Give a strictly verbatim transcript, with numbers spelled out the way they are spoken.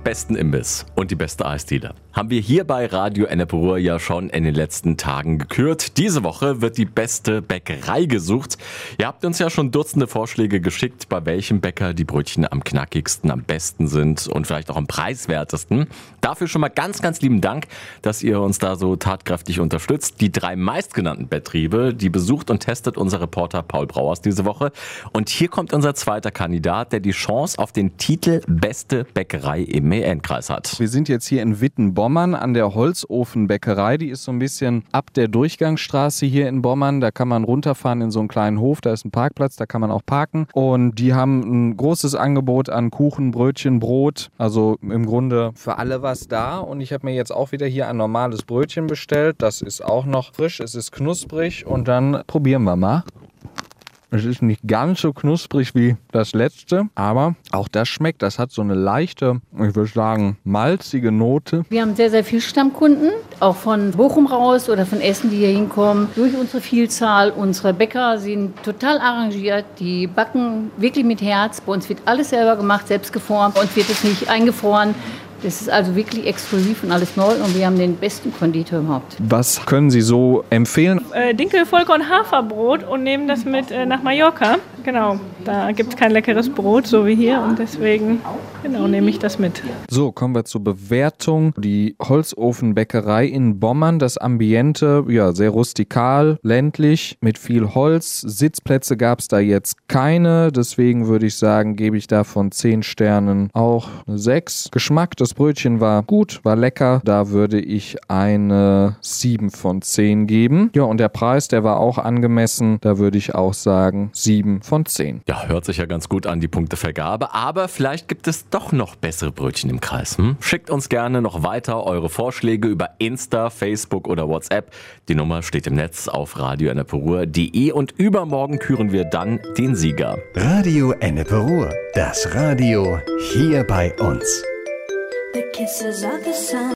besten Imbiss und die beste Eisdiele haben wir hier bei Radio Ennepe Ruhr ja schon in den letzten Tagen gekürt. Diese Woche wird die beste Bäckerei gesucht. Ihr habt uns ja schon Dutzende Vorschläge geschickt, bei welchem Bäcker die Brötchen am knackigsten, am besten sind und vielleicht auch am preiswertesten. Dafür schon mal ganz, ganz lieben Dank, dass ihr uns da so tatkräftig unterstützt. Die drei meistgenannten Betriebe, die besucht und testet unser Reporter Paul Brauers diese Woche. Und hier kommt unser zweiter Kandidat, der die Chance auf den Titel Beste Bäckerei im E N-Kreis hat. Wir sind jetzt hier in Wittenbommern an der Holzofenbäckerei. Die ist so ein bisschen ab der Durchgangsstraße hier in Bommern. Da kann man runterfahren in so einen kleinen Hof. Da ist ein Parkplatz, da kann man auch parken. Und die haben ein großes Angebot an Kuchen, Brötchen, Brot. Also im Grunde für alle was da. Und ich habe mir jetzt auch wieder hier ein normales Brötchen bestellt. Das ist auch noch frisch, es ist knusprig. Und dann probieren wir mal. Es ist nicht ganz so knusprig wie das letzte, aber auch das schmeckt. Das hat so eine leichte, ich würde sagen, malzige Note. Wir haben sehr, sehr viele Stammkunden, auch von Bochum raus oder von Essen, die hier hinkommen. Durch unsere Vielzahl, unsere Bäcker sind total arrangiert. Die backen wirklich mit Herz. Bei uns wird alles selber gemacht, selbst geformt. Bei uns wird es nicht eingefroren. Das ist also wirklich exklusiv und alles neu und wir haben den besten Konditor überhaupt. Was können Sie so empfehlen? Äh, Dinkel, Vollkorn, Haferbrot und nehmen das mit äh, nach Mallorca. Genau, da gibt es kein leckeres Brot, so wie hier und deswegen genau, nehme ich das mit. So, kommen wir zur Bewertung. Die Holzofenbäckerei in Bommern, das Ambiente, ja, sehr rustikal, ländlich, mit viel Holz. Sitzplätze gab es da jetzt keine, deswegen würde ich sagen, gebe ich da von zehn Sternen auch eine sechs. Geschmack, das Brötchen war gut, war lecker, da würde ich eine sieben von zehn geben. Ja, und der Preis, der war auch angemessen, da würde ich auch sagen sieben von zehn. Ja, hört sich ja ganz gut an, die Punktevergabe, aber vielleicht gibt es doch noch bessere Brötchen im Kreis. Hm? Schickt uns gerne noch weiter eure Vorschläge über Insta, Facebook oder WhatsApp. Die Nummer steht im Netz auf radio ennepe ruhr punkt de und übermorgen küren wir dann den Sieger. Radio Ennepe Ruhr, das Radio hier bei uns. The kisses of the sun.